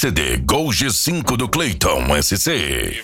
CD Gol G5 do Clayton SC.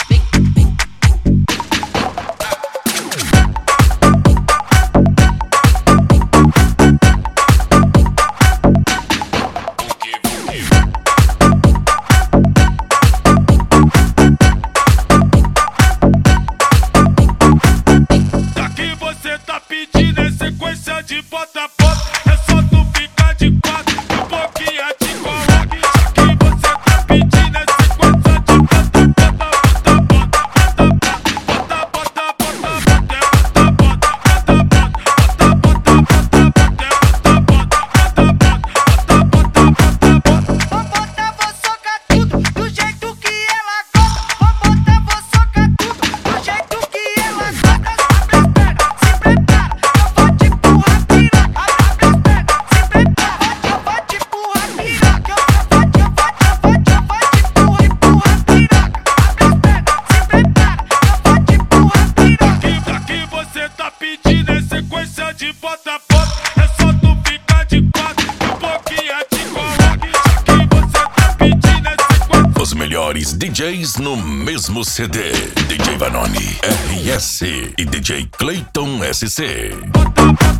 Daqui você tá pedindo é sequência de bota bota. É só tu ficar de quatro e um pouquinho te coloque. Daqui você tá pedindo é sequência de bota bota bota bota bota bota bota Melhores DJs no mesmo CD. DJ Vanoni, RS e DJ Clayton SC.